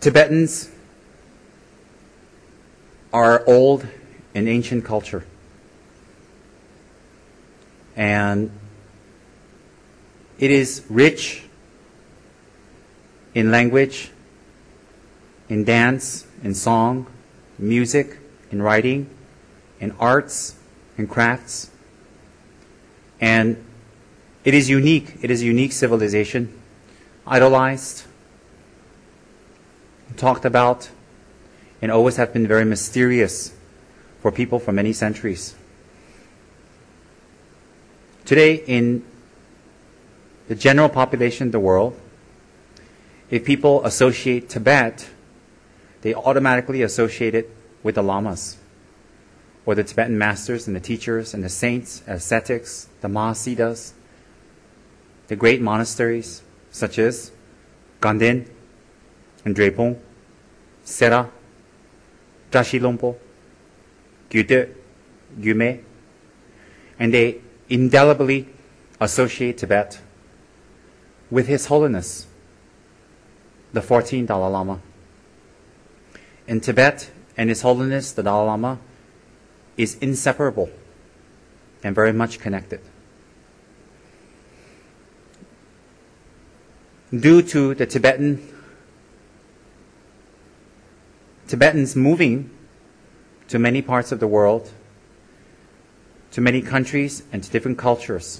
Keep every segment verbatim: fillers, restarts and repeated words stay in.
Tibetans are old and ancient culture. And it is rich in language, in dance, in song, music, in writing, in arts, in crafts. And it is unique. It is a unique civilization, idolized, talked about, and always have been very mysterious for people for many centuries. Today, in the general population of the world, if people associate Tibet, they automatically associate it with the lamas, or the Tibetan masters and the teachers and the saints, ascetics, the Mahasiddhas, the great monasteries such as Ganden and Drepung, Sera, Drashi Lompo, Gyude, Gyume, and they indelibly associate Tibet with His Holiness, the fourteenth Dalai Lama. In Tibet and His Holiness, the Dalai Lama, is inseparable and very much connected. Due to the Tibetan Tibetans moving to many parts of the world, to many countries and to different cultures,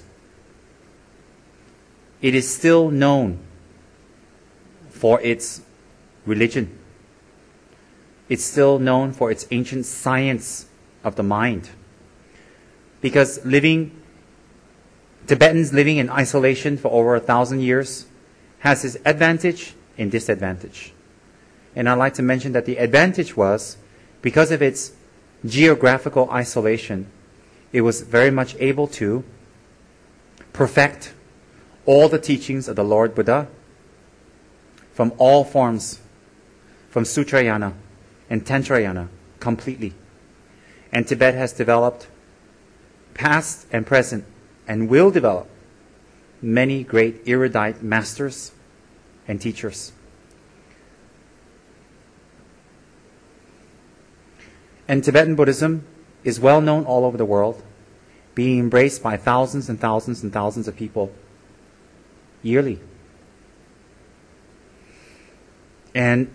it is still known for its religion. It's still known for its ancient science of the mind. Because living, Tibetans living in isolation for over a thousand years has its advantage and disadvantage. And I'd like to mention that the advantage was, because of its geographical isolation, it was very much able to perfect all the teachings of the Lord Buddha from all forms, from Sutrayana and Tantrayana completely. And Tibet has developed, past and present, and will develop many great erudite masters and teachers. And Tibetan Buddhism is well known all over the world, being embraced by thousands and thousands and thousands of people yearly. And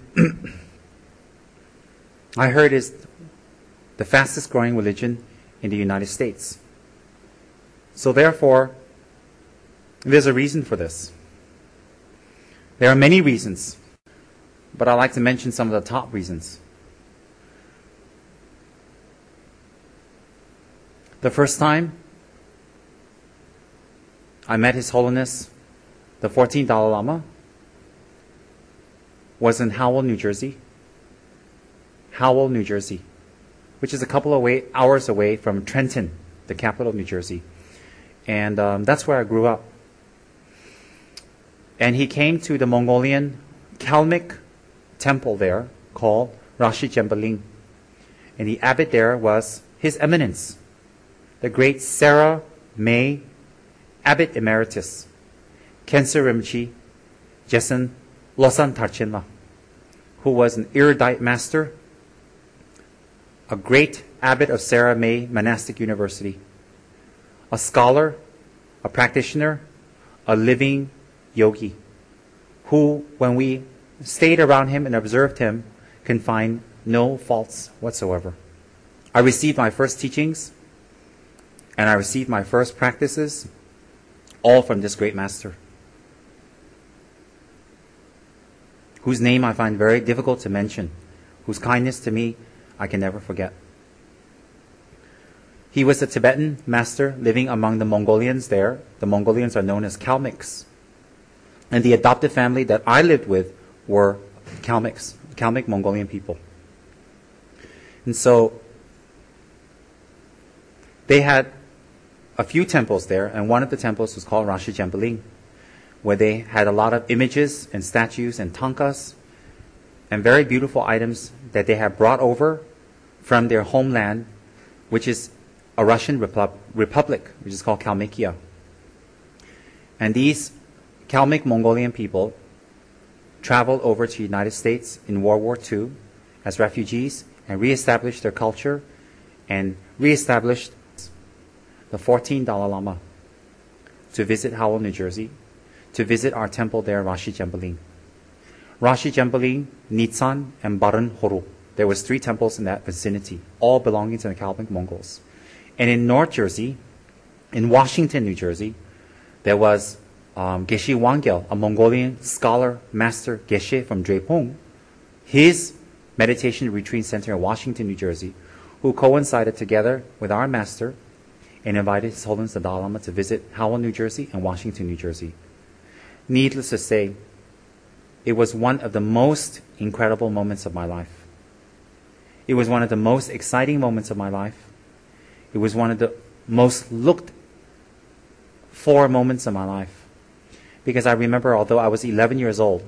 I heard it's the fastest growing religion in the United States. So therefore, there's a reason for this. There are many reasons, but I'd like to mention some of the top reasons. The first time I met His Holiness, the fourteenth Dalai Lama, was in Howell, New Jersey. Howell, New Jersey, which is a couple of way, hours away from Trenton, the capital of New Jersey. And um, that's where I grew up. And he came to the Mongolian Kalmyk temple there called Rashi Jembaling. And the abbot there was His Eminence, the great Sarah May Abbot Emeritus, Khensa Rinpoche Jessen Losang Tarchinla, who was an erudite master, a great abbot of Sarah May Monastic University, a scholar, a practitioner, a living yogi, who, when we stayed around him and observed him, can find no faults whatsoever. I received my first teachings and I received my first practices all from this great master, whose name I find very difficult to mention, whose kindness to me I can never forget. He was a Tibetan master living among the Mongolians there. The Mongolians are known as Kalmyks. And the adopted family that I lived with were Kalmyks, Kalmyk Mongolian people. And so they had a few temples there, and one of the temples was called Rashi Jembaling, where they had a lot of images and statues and tankas and very beautiful items that they had brought over from their homeland, which is a Russian Repub- republic, which is called Kalmykia. And these Kalmyk Mongolian people traveled over to the United States in World War Two as refugees and reestablished their culture and reestablished the fourteenth Dalai Lama to visit Howell, New Jersey, to visit our temple there, Rashi Jembaling. Rashi Jembaling, Nitsan, and Baran Horu. There was three temples in that vicinity, all belonging to the Kalmyk Mongols. And in North Jersey, in Washington, New Jersey, there was um, Geshe Wangyal, a Mongolian scholar, master Geshe from Drepung, his meditation retreat center in Washington, New Jersey, who coincided together with our master and invited His Holiness the Dalai Lama to visit Howell, New Jersey and Washington, New Jersey. Needless to say, it was one of the most incredible moments of my life. It was one of the most exciting moments of my life. It was one of the most looked for moments of my life. Because I remember, although I was eleven years old,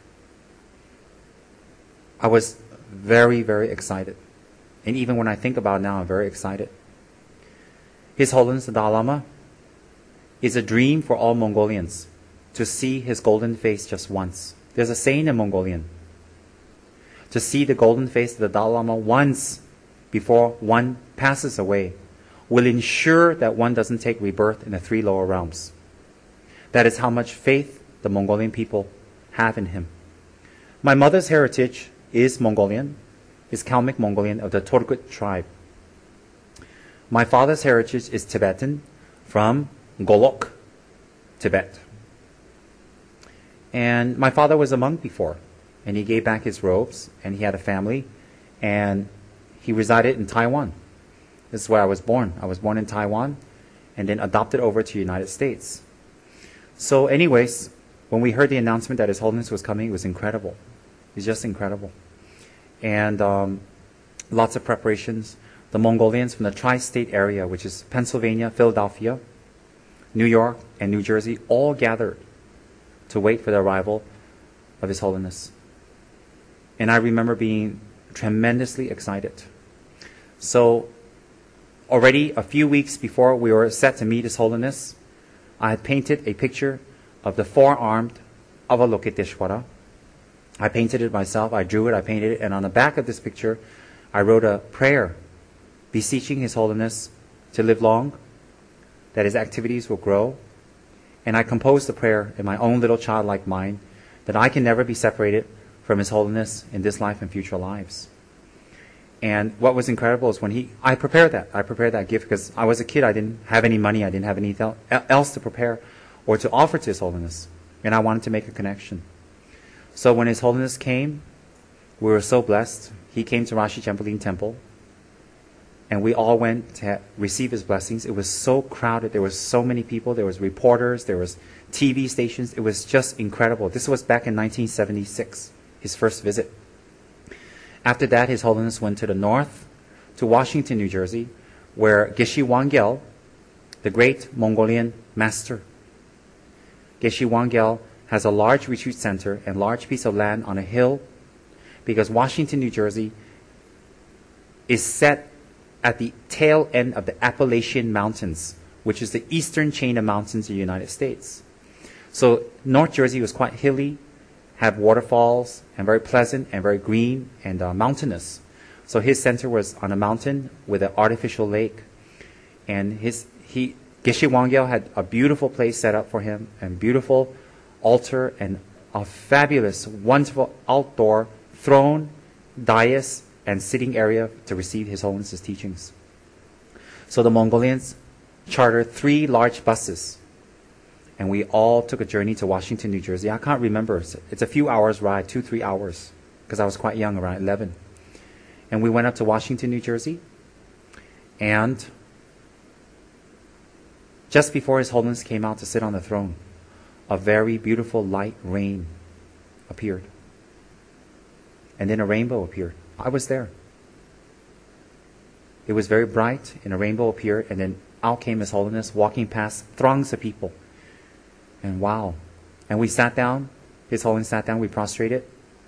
I was very, very excited. And even when I think about it now, I'm very excited. His Holiness the Dalai Lama is a dream for all Mongolians to see his golden face just once. There's a saying in Mongolian, to see the golden face of the Dalai Lama once before one passes away will ensure that one doesn't take rebirth in the three lower realms. That is how much faith the Mongolian people have in him. My mother's heritage is Mongolian, is Kalmyk Mongolian of the Turgut tribe. My father's heritage is Tibetan from Golok, Tibet. And my father was a monk before, and he gave back his robes, and he had a family, and he resided in Taiwan. This is where I was born. I was born in Taiwan, and then adopted over to the United States. So anyways, when we heard the announcement that His Holiness was coming, it was incredible. It was just incredible. And um, lots of preparations. The Mongolians from the tri-state area, which is Pennsylvania, Philadelphia, New York, and New Jersey, all gathered to wait for the arrival of His Holiness. And I remember being tremendously excited. So already a few weeks before we were set to meet His Holiness, I had painted a picture of the four-armed Avalokiteshvara. I painted it myself, I drew it, I painted it, and on the back of this picture, I wrote a prayer beseeching His Holiness to live long, that his activities will grow. And I composed the prayer in my own little childlike mind that I can never be separated from His Holiness in this life and future lives. And what was incredible is when he, I prepared that. I prepared that gift because I was a kid. I didn't have any money. I didn't have anything else to prepare or to offer to His Holiness. And I wanted to make a connection. So when His Holiness came, we were so blessed. He came to Rashi Jembaling Temple. And we all went to receive his blessings. It was so crowded. There were so many people. There was reporters. There was T V stations. It was just incredible. This was back in nineteen seventy-six, his first visit. After that, His Holiness went to the north, to Washington, New Jersey, where Geshe Wangyal, the great Mongolian master, Geshe Wangyal has a large retreat center and large piece of land on a hill, because Washington, New Jersey is set at the tail end of the Appalachian Mountains, which is the eastern chain of mountains in the United States. So North Jersey was quite hilly, had waterfalls, and very pleasant, and very green, and uh, mountainous. So his center was on a mountain with an artificial lake. And his, he, Geshe Wangyal had a beautiful place set up for him, and beautiful altar, and a fabulous, wonderful outdoor throne, dais, and sitting area to receive His Holiness's teachings. So the Mongolians chartered three large buses, and we all took a journey to Washington, New Jersey. I can't remember. It's a few hours ride, two, three hours, because I was quite young, around eleven. And we went up to Washington, New Jersey, and just before His Holiness came out to sit on the throne, a very beautiful light rain appeared. And then a rainbow appeared. I was there. It was very bright, and a rainbow appeared, and then out came His Holiness, walking past throngs of people. And wow. And we sat down. His Holiness sat down. We prostrated.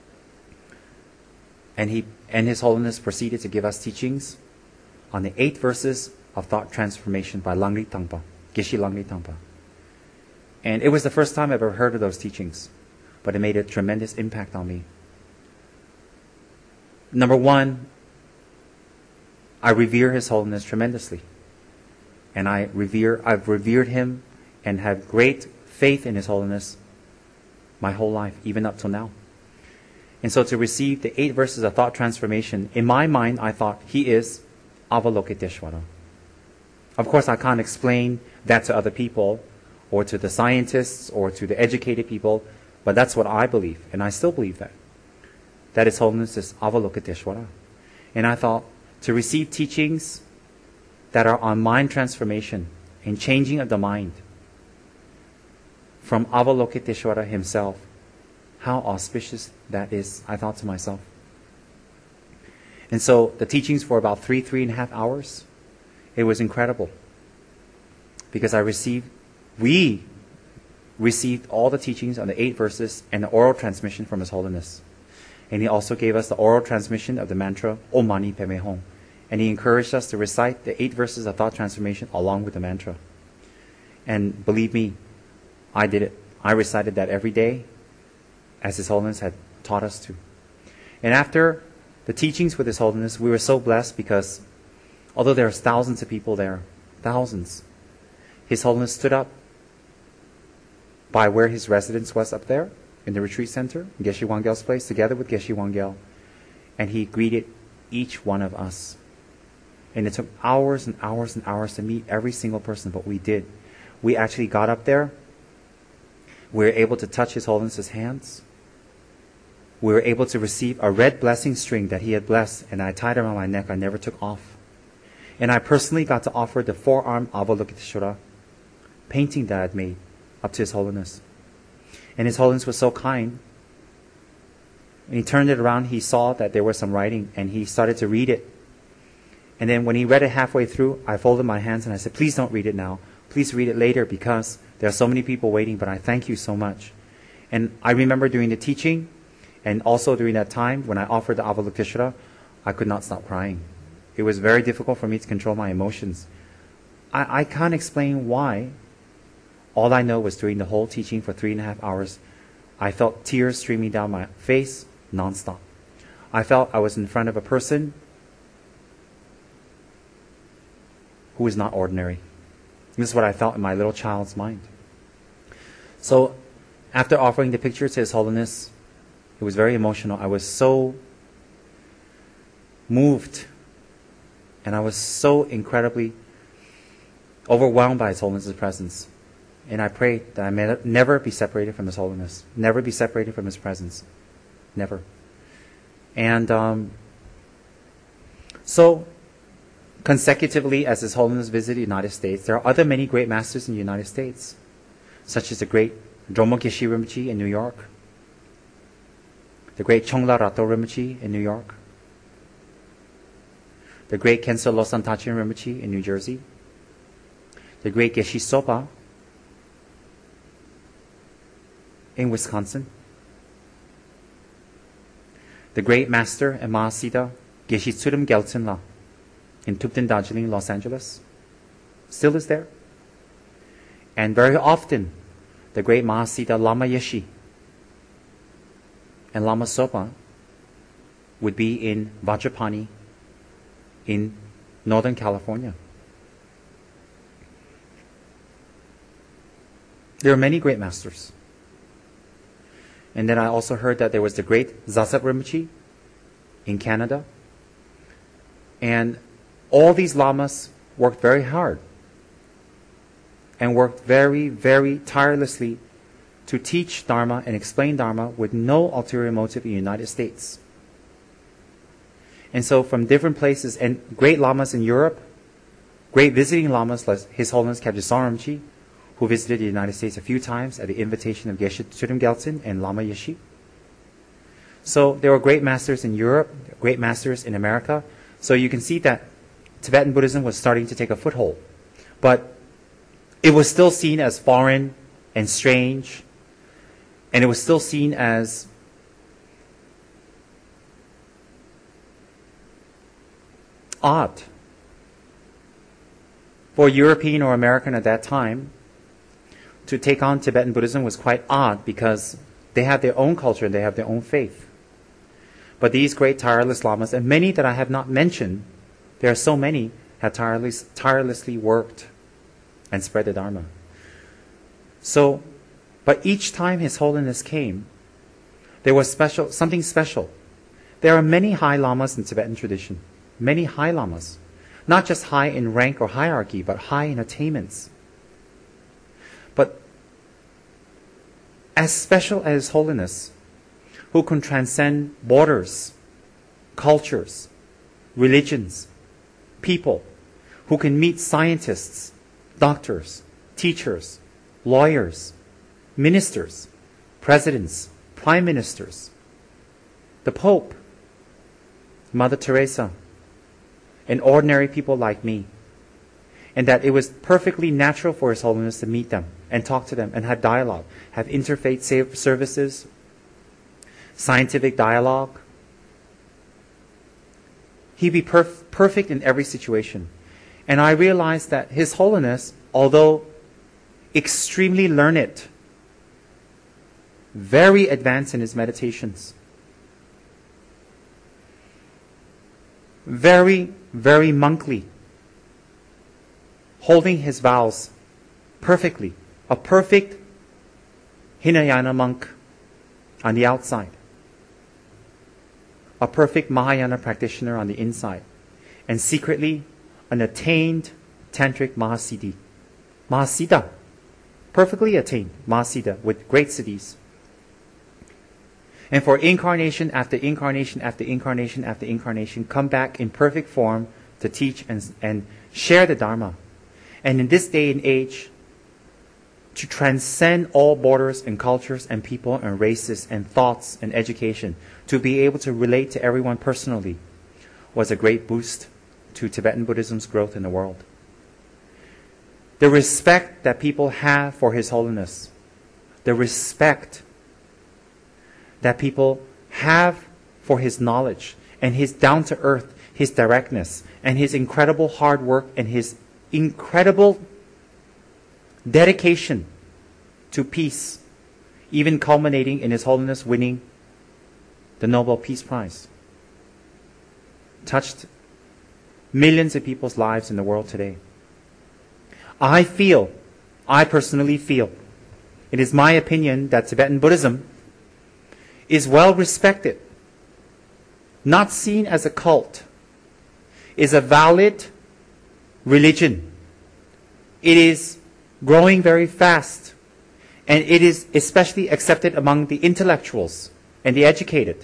And he and His Holiness proceeded to give us teachings on the eight verses of thought transformation by Langri Tangpa, Geshe Langri Tangpa. And it was the first time I ever heard of those teachings. but it made a tremendous impact on me. Number one, I revere His Holiness tremendously. And I revere, I've revered him and have great faith in His Holiness my whole life, even up till now. And so to receive the eight verses of thought transformation, in my mind, I thought, he is Avalokiteshvara. Of course, I can't explain that to other people, or to the scientists, or to the educated people, but that's what I believe, and I still believe that. That His Holiness is Avalokiteshvara. And I thought, to receive teachings that are on mind transformation and changing of the mind from Avalokiteshvara himself, how auspicious that is, I thought to myself. And so the teachings for about three, three and a half hours, it was incredible. Because I received, we received all the teachings on the eight verses and the oral transmission from His Holiness. And He also gave us the oral transmission of the mantra, Om Mani Padme Hum. And He encouraged us to recite the eight verses of thought transformation along with the mantra. And believe me, I did it. I recited that every day as His Holiness had taught us to. And after the teachings with His Holiness, we were so blessed because although there are thousands of people there, thousands, His Holiness stood up by where His residence was up there in the retreat center, in Geshe Wangyal's place, together with Geshe Wangyal. And He greeted each one of us. And it took hours and hours and hours to meet every single person, but we did. We actually got up there. We were able to touch His Holiness's hands. We were able to receive a red blessing string that he had blessed, and I tied it around my neck. I never took off. And I personally got to offer the four-armed Avalokiteshvara painting that I had made up to His Holiness. And His Holiness was so kind. When he turned it around, he saw that there was some writing, and he started to read it. And then when he read it halfway through, I folded my hands and I said, please don't read it now. Please read it later, because there are so many people waiting, but I thank you so much. And I remember during the teaching, and also during that time when I offered the Avalokiteshvara, I could not stop crying. It was very difficult for me to control my emotions. I, I can't explain why. All I know was during the whole teaching for three and a half hours, I felt tears streaming down my face nonstop. I felt I was in front of a person who is not ordinary. This is what I felt in my little child's mind. So, after offering the picture to His Holiness, it was very emotional. I was so moved, and I was so incredibly overwhelmed by His Holiness's presence. And I prayed that I may never be separated from His Holiness, never be separated from His presence, never. And um, so, consecutively, as His Holiness visited the United States, there are other many great masters in the United States, such as the great Drommo Geshe Rinpoche in New York, the great Chongla Rato Rinpoche in New York, the great Khenso Losang Tachin Rinpoche in New Jersey, the great Geshe Sopa in Wisconsin, the great master and Mahasiddha Geshe Tsurim Gyaltsen La in Thupten, Darjeeling, Los Angeles, still is there. And very often, the great Mahasiddha Lama Yeshe and Lama Sopa would be in Vajrapani in Northern California. There are many great masters. And then I also heard that there was the great Zasab Rinpoche in Canada. And all these lamas worked very hard and worked very, very tirelessly to teach Dharma and explain Dharma with no ulterior motive in the United States. And so from different places, and great lamas in Europe, great visiting lamas like His Holiness Kyabje Sangren Rinpoche, who visited the United States a few times at the invitation of Geshe Tsurim Gyaltsen and Lama Yeshe. So there were great masters in Europe, great masters in America. So you can see that Tibetan Buddhism was starting to take a foothold. But it was still seen as foreign and strange, and it was still seen as odd. For a European or American at that time, to take on Tibetan Buddhism was quite odd, because They have their own culture and they have their own faith. But these great tireless lamas, and many that I have not mentioned, there are so many, have tireless, tirelessly worked and spread the Dharma. So, but each time His Holiness came, there was special, something special. There are many high lamas in Tibetan tradition. Many high lamas. Not just high in rank or hierarchy, but high in attainments. But as special as His Holiness, who can transcend borders, cultures, religions, people, who can meet scientists, doctors, teachers, lawyers, ministers, presidents, prime ministers, the Pope, Mother Teresa, and ordinary people like me. And that it was perfectly natural for His Holiness to meet them and talk to them and have dialogue, have interfaith services, scientific dialogue. He'd be perf- perfect in every situation. And I realized that His Holiness, although extremely learned, very advanced in his meditations, very, very monkly, holding his vows perfectly, a perfect Hinayana monk on the outside, a perfect Mahayana practitioner on the inside, and secretly an attained tantric Mahasiddhi. Mahasiddha, perfectly attained Mahasiddha with great siddhis. And for incarnation after incarnation after incarnation after incarnation, come back in perfect form to teach and, and share the Dharma. And in this day and age, to transcend all borders and cultures and people and races and thoughts and education, to be able to relate to everyone personally, was a great boost to Tibetan Buddhism's growth in the world. The respect that people have for His Holiness, the respect that people have for His knowledge and His down-to-earth, His directness, and His incredible hard work and His incredible dedication to peace, even culminating in His Holiness winning the Nobel Peace Prize, touched millions of people's lives in the world today. I feel, I personally feel, it is my opinion that Tibetan Buddhism is well respected, not seen as a cult, is a valid religion. It is growing very fast, and it is especially accepted among the intellectuals and the educated.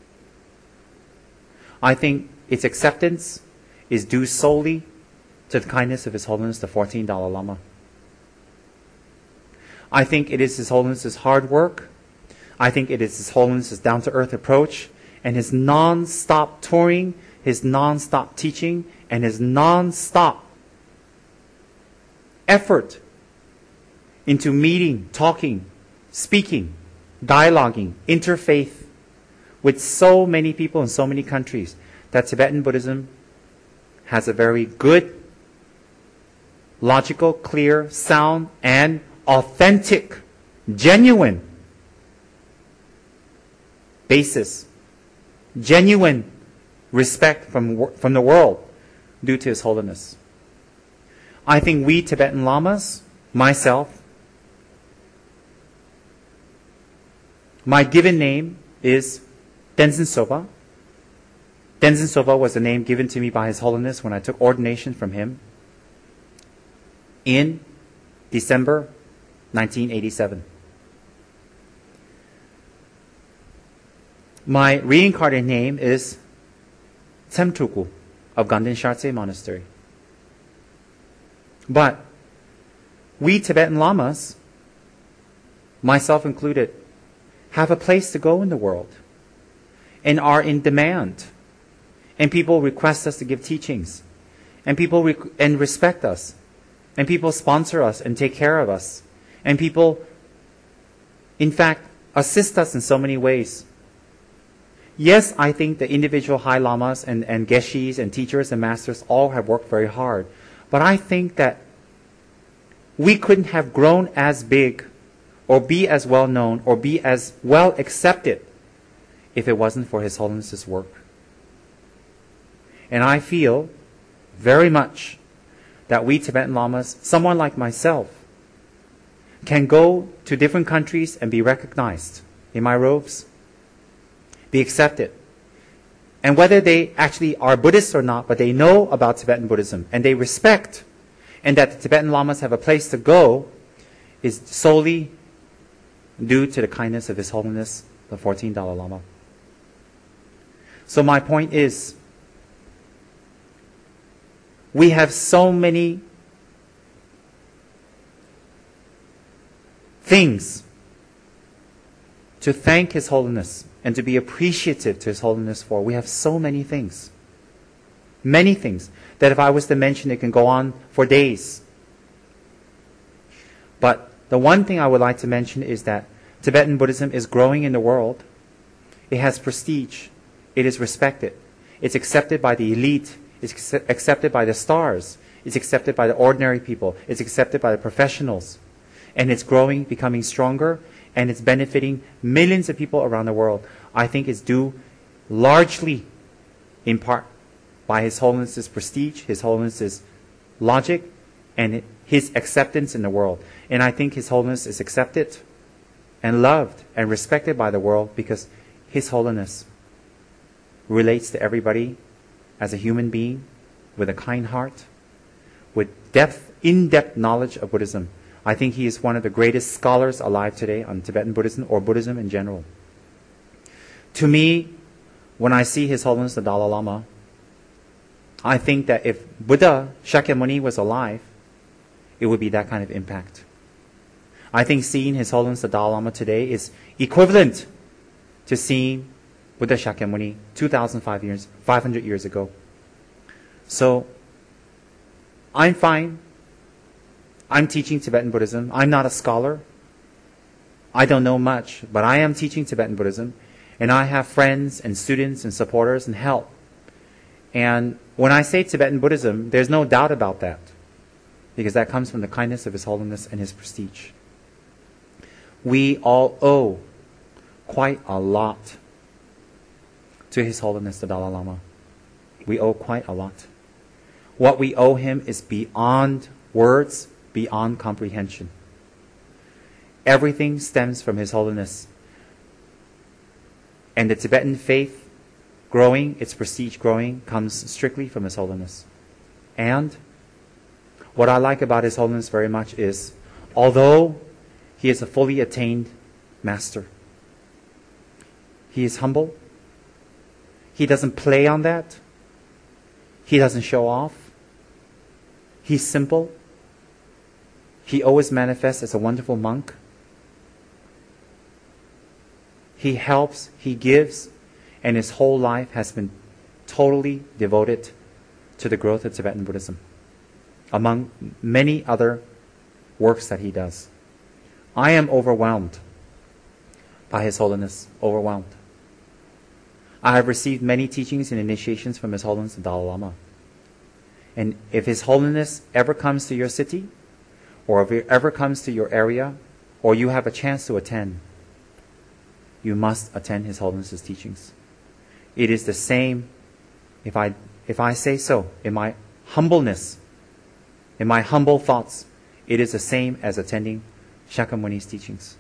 I think its acceptance is due solely to the kindness of His Holiness the fourteenth Dalai Lama. I think it is His Holiness's hard work. I think it is His Holiness's down-to-earth approach and His non-stop touring, His non-stop teaching, and His non-stop effort into meeting, talking, speaking, dialoguing, interfaith with so many people in so many countries that Tibetan Buddhism has a very good, logical, clear, sound, and authentic, genuine basis, genuine respect from, from the world due to His Holiness. I think we Tibetan Lamas, myself, my given name is Tenzin Sopa. Tenzin Sopa was the name given to me by His Holiness when I took ordination from him in December nineteen eighty-seven. My reincarnated name is Tsemtuku of Ganden Shartse Monastery. But we Tibetan Lamas, myself included, have a place to go in the world and are in demand. And people request us to give teachings. And people rec- and respect us. And people sponsor us and take care of us. And people, in fact, assist us in so many ways. Yes, I think the individual High Lamas and, and Geshis and teachers and masters all have worked very hard. But I think that we couldn't have grown as big or be as well known or be as well accepted if it wasn't for His Holiness's work. And I feel very much that we Tibetan Lamas, someone like myself, can go to different countries and be recognized in my robes, be accepted. And whether they actually are Buddhists or not, but they know about Tibetan Buddhism and they respect, and that the Tibetan Lamas have a place to go, is solely due to the kindness of His Holiness, the fourteenth Dalai Lama. So my point is, we have so many things to thank His Holiness and to be appreciative to His Holiness for. We have so many things. Many things that if I was to mention, it can go on for days. But the one thing I would like to mention is that Tibetan Buddhism is growing in the world. It has prestige. It is respected. It's accepted by the elite. It's accepted by the stars. It's accepted by the ordinary people. It's accepted by the professionals. And it's growing, becoming stronger, and it's benefiting millions of people around the world. I think it's due largely, in part, by His Holiness's prestige, His Holiness's logic, and His acceptance in the world. And I think His Holiness is accepted and loved and respected by the world because His Holiness relates to everybody as a human being with a kind heart, with depth, in-depth knowledge of Buddhism. I think he is one of the greatest scholars alive today on Tibetan Buddhism or Buddhism in general. To me, when I see His Holiness the Dalai Lama, I think that if Buddha Shakyamuni was alive, it would be that kind of impact. I think seeing His Holiness the Dalai Lama today is equivalent to seeing Buddha Shakyamuni two thousand five hundred years ago. So, I'm fine. I'm teaching Tibetan Buddhism. I'm not a scholar. I don't know much, but I am teaching Tibetan Buddhism, and I have friends and students and supporters and help. And when I say Tibetan Buddhism, there's no doubt about that, because that comes from the kindness of His Holiness and His prestige. We all owe quite a lot to His Holiness the Dalai Lama. We owe quite a lot. What we owe him is beyond words, beyond comprehension. Everything stems from His Holiness. And the Tibetan faith growing, its prestige growing, comes strictly from His Holiness. And what I like about His Holiness very much is, although he is a fully attained master, he is humble. He doesn't play on that. He doesn't show off. He's simple. He always manifests as a wonderful monk. He helps, he gives, and his whole life has been totally devoted to the growth of Tibetan Buddhism, among many other works that he does. I am overwhelmed by His Holiness, overwhelmed. I have received many teachings and initiations from His Holiness the Dalai Lama. And if His Holiness ever comes to your city, or if He ever comes to your area, or you have a chance to attend, you must attend His Holiness's teachings. It is the same, if I, if I say so, in my humbleness, in my humble thoughts, it is the same as attending Shakyamuni's teachings.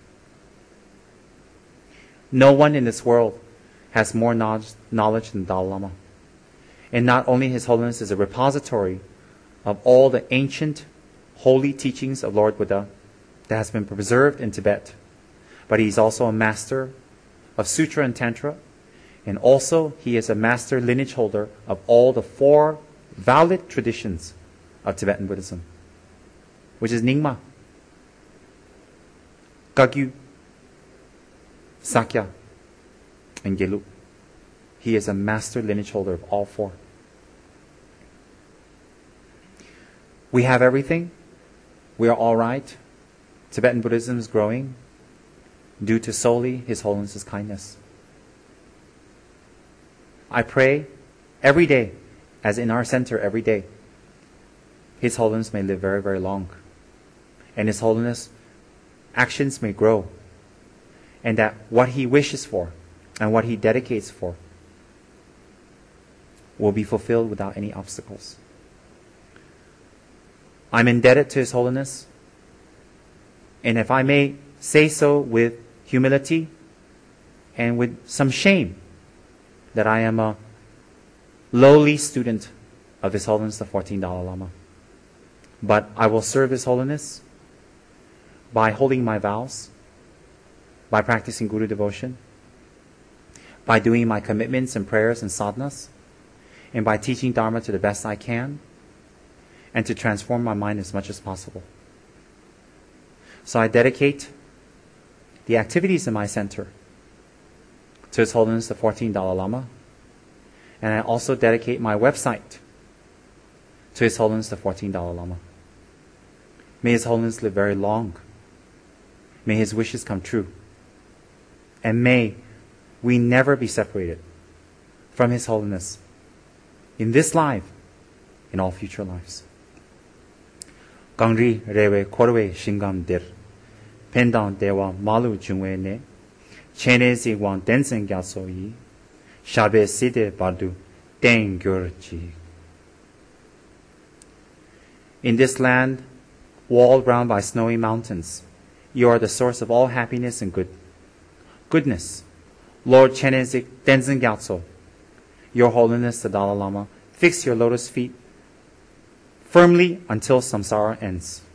No one in this world has more knowledge, knowledge than the Dalai Lama. And not only His Holiness is a repository of all the ancient holy teachings of Lord Buddha that has been preserved in Tibet, but he's also a master of Sutra and Tantra, and also he is a master lineage holder of all the four valid traditions of Tibetan Buddhism, which is Nyingma, Kagyu, Sakya, and Gelug. He is a master lineage holder of all four. We have everything. We are all right. Tibetan Buddhism is growing due to solely His Holiness's kindness. I pray every day, as in our center every day, His Holiness may live very, very long. And His Holiness actions may grow, and that what he wishes for and what he dedicates for will be fulfilled without any obstacles. I'm indebted to His Holiness, and if I may say so with humility and with some shame, that I am a lowly student of His Holiness the fourteenth Dalai Lama. But I will serve His Holiness by holding my vows, by practicing Guru devotion, by doing my commitments and prayers and sadhanas, and by teaching Dharma to the best I can, and to transform my mind as much as possible. So I dedicate the activities in my center to His Holiness the fourteenth Dalai Lama, and I also dedicate my website to His Holiness the fourteenth Dalai Lama. May His Holiness live very long. May his wishes come true. And may we never be separated from His Holiness in this life, in all future lives. Gangri rewe korwe shingam dir, pendang dewa malu jungwe ne, chene zigwang densen gyaso yi, shabe side bardu ten gyurji. In this land, walled round by snowy mountains, you are the source of all happiness and good goodness. Lord Chenenzik Denzen Gyatso, Your Holiness the Dalai Lama, fix your lotus feet firmly until samsara ends.